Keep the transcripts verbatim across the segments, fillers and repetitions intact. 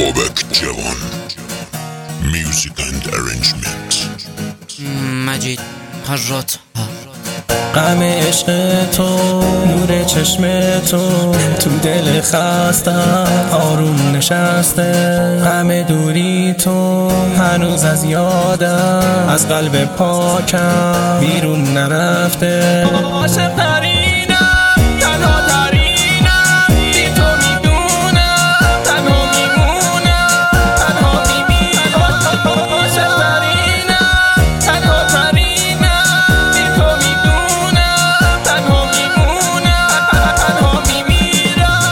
بابک جوان میوزیک اند ارنجمنت. مجید حرات. غم عشق تو، نور چشم تو، تو دل خستم آروم نشسته. غم دوری تو هنوز از یادم، از قلب پاکم بیرون نرفته. عاشق ترینم، تنها ترینم، بی تو میدونم تنها میمونم، تنها میمیرم. عاشق ترینم، تنها ترینم، بی تو میدونم تنها میمونم، تنها میمیرم.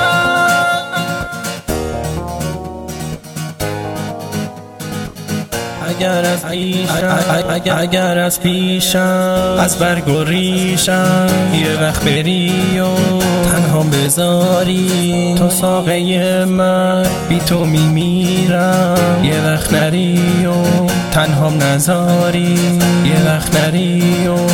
اگر از پیشم اگر, اگر از پیشم از برگ و ریشم یه وقت بری و تنها بذاری، تو ساقه من بی تو میمیرم. یه وقت نری و تنها نذاری، یه وقت نری و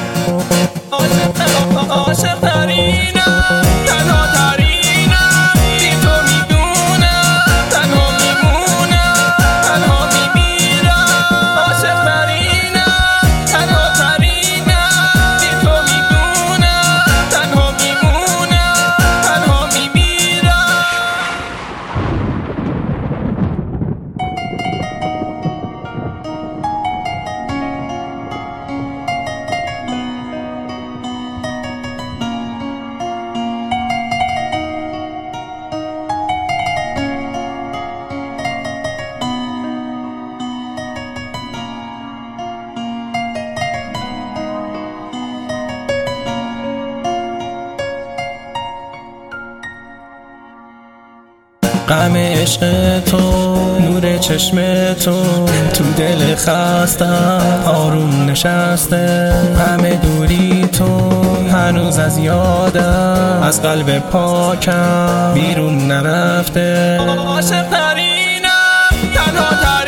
عاشق ترینم، تنها ترینم، بی تو میدونم تنها میمونم، تنها میمیرم. عاشق ترینم، تنها ترینم، بی تو میدونم تنها میمونم، تنها میمیرم. غم عشق تو، نور چشم تو، تو دل خستم آروم نشسته. غم دوری تو هنوز از یادم، از قلب پاکم بیرون نرفته. عاشق ترینم، تنها